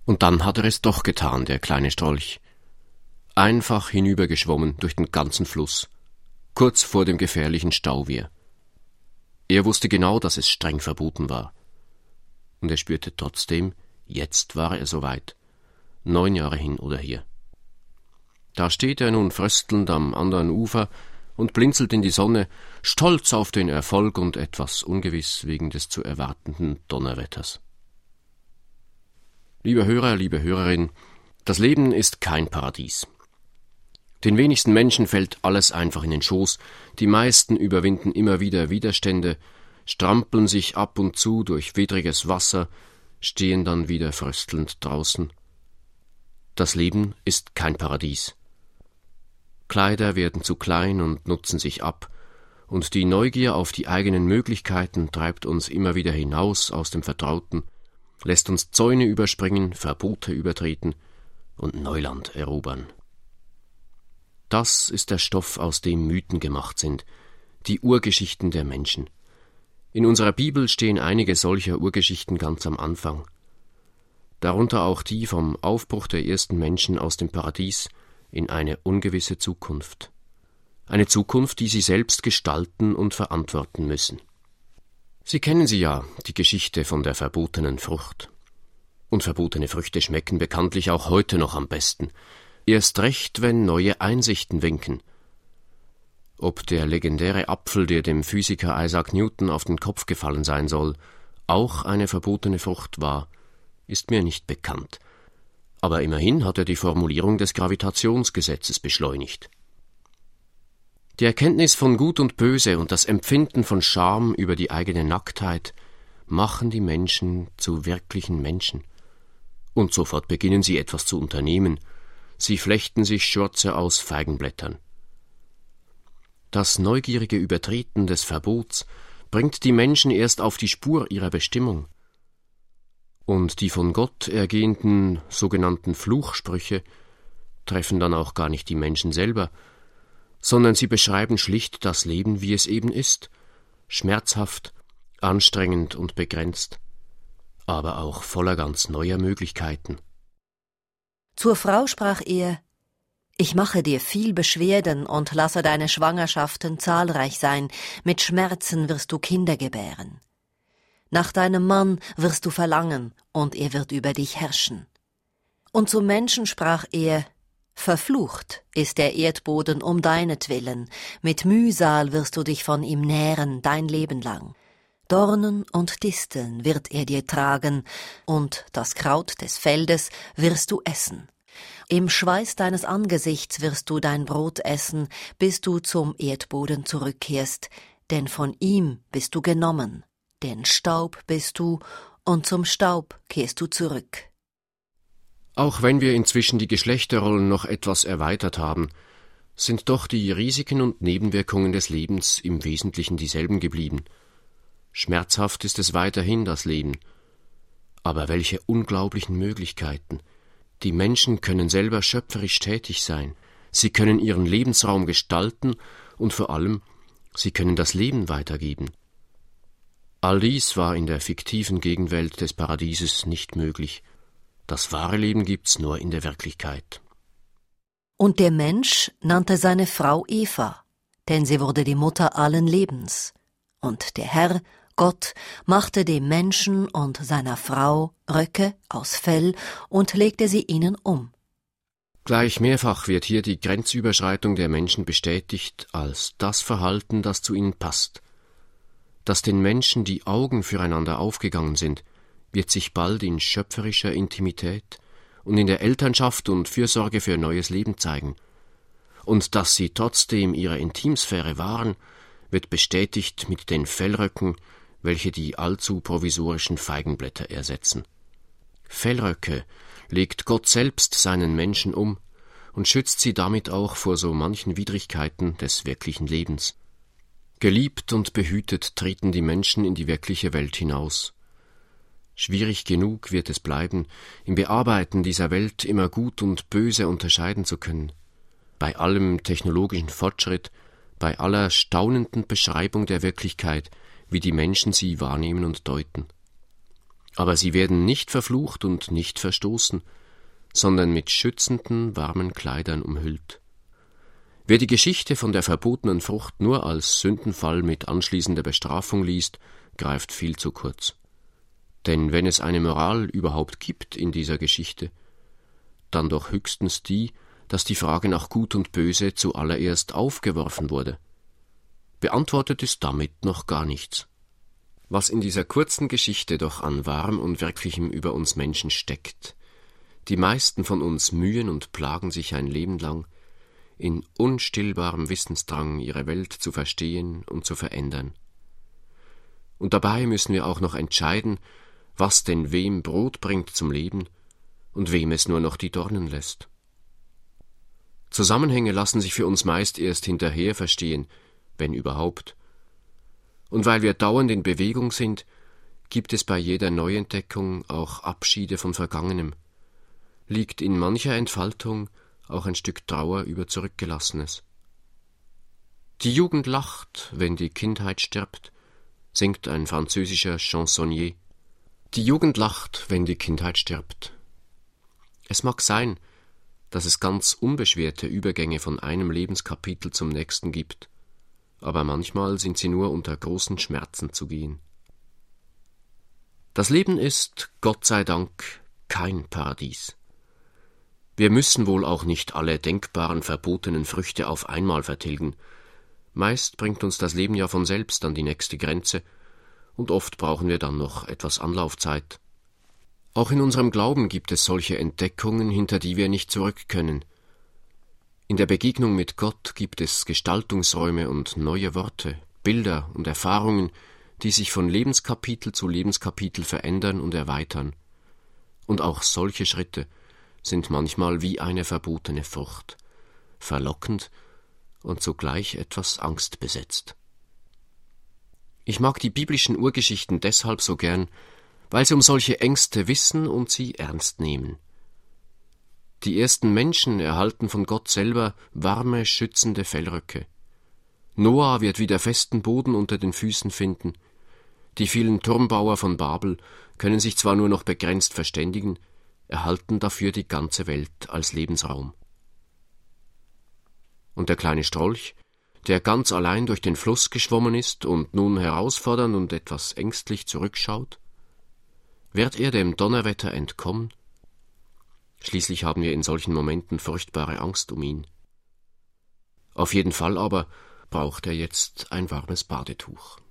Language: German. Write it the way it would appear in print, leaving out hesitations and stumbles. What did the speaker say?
Und dann hat er es doch getan, der kleine Strolch. Einfach hinübergeschwommen durch den ganzen Fluss, kurz vor dem gefährlichen Stauwehr. Er wusste genau, dass es streng verboten war. Und er spürte trotzdem, jetzt war er soweit. 9 Jahre hin oder her. Da steht er nun fröstelnd am anderen Ufer und blinzelt in die Sonne, stolz auf den Erfolg und etwas ungewiss wegen des zu erwartenden Donnerwetters. Lieber Hörer, liebe Hörerin, das Leben ist kein Paradies. Den wenigsten Menschen fällt alles einfach in den Schoß, die meisten überwinden immer wieder Widerstände, strampeln sich ab und zu durch widriges Wasser, stehen dann wieder fröstelnd draußen. Das Leben ist kein Paradies. Kleider werden zu klein und nutzen sich ab, und die Neugier auf die eigenen Möglichkeiten treibt uns immer wieder hinaus aus dem Vertrauten, lässt uns Zäune überspringen, Verbote übertreten und Neuland erobern. Das ist der Stoff, aus dem Mythen gemacht sind, die Urgeschichten der Menschen. In unserer Bibel stehen einige solcher Urgeschichten ganz am Anfang. Darunter auch die vom Aufbruch der ersten Menschen aus dem Paradies in eine ungewisse Zukunft. Eine Zukunft, die sie selbst gestalten und verantworten müssen. Sie kennen sie ja, die Geschichte von der verbotenen Frucht. Und verbotene Früchte schmecken bekanntlich auch heute noch am besten. Erst recht, wenn neue Einsichten winken. Ob der legendäre Apfel, der dem Physiker Isaac Newton auf den Kopf gefallen sein soll, auch eine verbotene Frucht war, ist mir nicht bekannt. Aber immerhin hat er die Formulierung des Gravitationsgesetzes beschleunigt. Die Erkenntnis von Gut und Böse und das Empfinden von Scham über die eigene Nacktheit machen die Menschen zu wirklichen Menschen. Und sofort beginnen sie etwas zu unternehmen. Sie flechten sich Schürze aus Feigenblättern. Das neugierige Übertreten des Verbots bringt die Menschen erst auf die Spur ihrer Bestimmung. Und die von Gott ergehenden sogenannten Fluchsprüche treffen dann auch gar nicht die Menschen selber, sondern sie beschreiben schlicht das Leben, wie es eben ist, schmerzhaft, anstrengend und begrenzt, aber auch voller ganz neuer Möglichkeiten. Zur Frau sprach er: Ich mache dir viel Beschwerden und lasse deine Schwangerschaften zahlreich sein, mit Schmerzen wirst du Kinder gebären. Nach deinem Mann wirst du verlangen, und er wird über dich herrschen. Und zum Menschen sprach er: Verflucht ist der Erdboden um deinetwillen, mit Mühsal wirst du dich von ihm nähren dein Leben lang. Dornen und Disteln wird er dir tragen, und das Kraut des Feldes wirst du essen. Im Schweiß deines Angesichts wirst du dein Brot essen, bis du zum Erdboden zurückkehrst, denn von ihm bist du genommen, denn Staub bist du, und zum Staub kehrst du zurück. Auch wenn wir inzwischen die Geschlechterrollen noch etwas erweitert haben, sind doch die Risiken und Nebenwirkungen des Lebens im Wesentlichen dieselben geblieben. Schmerzhaft ist es weiterhin, das Leben. Aber welche unglaublichen Möglichkeiten! Die Menschen können selber schöpferisch tätig sein. Sie können ihren Lebensraum gestalten und vor allem, sie können das Leben weitergeben. All dies war in der fiktiven Gegenwelt des Paradieses nicht möglich. Das wahre Leben gibt's nur in der Wirklichkeit. Und der Mensch nannte seine Frau Eva, denn sie wurde die Mutter allen Lebens. Und der Herr, Gott, machte dem Menschen und seiner Frau Röcke aus Fell und legte sie ihnen um. Gleich mehrfach wird hier die Grenzüberschreitung der Menschen bestätigt als das Verhalten, das zu ihnen passt. Dass den Menschen die Augen füreinander aufgegangen sind, wird sich bald in schöpferischer Intimität und in der Elternschaft und Fürsorge für neues Leben zeigen. Und dass sie trotzdem ihrer Intimsphäre wahren, wird bestätigt mit den Fellröcken, welche die allzu provisorischen Feigenblätter ersetzen. Fellröcke legt Gott selbst seinen Menschen um und schützt sie damit auch vor so manchen Widrigkeiten des wirklichen Lebens. Geliebt und behütet treten die Menschen in die wirkliche Welt hinaus. Schwierig genug wird es bleiben, im Bearbeiten dieser Welt immer Gut und Böse unterscheiden zu können. Bei allem technologischen Fortschritt, bei aller staunenden Beschreibung der Wirklichkeit, wie die Menschen sie wahrnehmen und deuten. Aber sie werden nicht verflucht und nicht verstoßen, sondern mit schützenden, warmen Kleidern umhüllt. Wer die Geschichte von der verbotenen Frucht nur als Sündenfall mit anschließender Bestrafung liest, greift viel zu kurz. Denn wenn es eine Moral überhaupt gibt in dieser Geschichte, dann doch höchstens die, dass die Frage nach Gut und Böse zuallererst aufgeworfen wurde. Beantwortet ist damit noch gar nichts. Was in dieser kurzen Geschichte doch an Wahrem und Wirklichem über uns Menschen steckt. Die meisten von uns mühen und plagen sich ein Leben lang, in unstillbarem Wissensdrang ihre Welt zu verstehen und zu verändern. Und dabei müssen wir auch noch entscheiden, was denn wem Brot bringt zum Leben und wem es nur noch die Dornen lässt. Zusammenhänge lassen sich für uns meist erst hinterher verstehen, wenn überhaupt. Und weil wir dauernd in Bewegung sind, gibt es bei jeder Neuentdeckung auch Abschiede von Vergangenem, liegt in mancher Entfaltung auch ein Stück Trauer über Zurückgelassenes. Die Jugend lacht, wenn die Kindheit stirbt, singt ein französischer Chansonnier. Die Jugend lacht, wenn die Kindheit stirbt. Es mag sein, dass es ganz unbeschwerte Übergänge von einem Lebenskapitel zum nächsten gibt, aber manchmal sind sie nur unter großen Schmerzen zu gehen. Das Leben ist, Gott sei Dank, kein Paradies. Wir müssen wohl auch nicht alle denkbaren verbotenen Früchte auf einmal vertilgen. Meist bringt uns das Leben ja von selbst an die nächste Grenze, und oft brauchen wir dann noch etwas Anlaufzeit. Auch in unserem Glauben gibt es solche Entdeckungen, hinter die wir nicht zurück können. In der Begegnung mit Gott gibt es Gestaltungsräume und neue Worte, Bilder und Erfahrungen, die sich von Lebenskapitel zu Lebenskapitel verändern und erweitern. Und auch solche Schritte sind manchmal wie eine verbotene Frucht, verlockend und zugleich etwas angstbesetzt. Ich mag die biblischen Urgeschichten deshalb so gern, weil sie um solche Ängste wissen und sie ernst nehmen. Die ersten Menschen erhalten von Gott selber warme, schützende Fellröcke. Noah wird wieder festen Boden unter den Füßen finden. Die vielen Turmbauer von Babel können sich zwar nur noch begrenzt verständigen, erhalten dafür die ganze Welt als Lebensraum. Und der kleine Strolch, der ganz allein durch den Fluss geschwommen ist und nun herausfordernd und etwas ängstlich zurückschaut? Wird er dem Donnerwetter entkommen? Schließlich haben wir in solchen Momenten furchtbare Angst um ihn. Auf jeden Fall aber braucht er jetzt ein warmes Badetuch.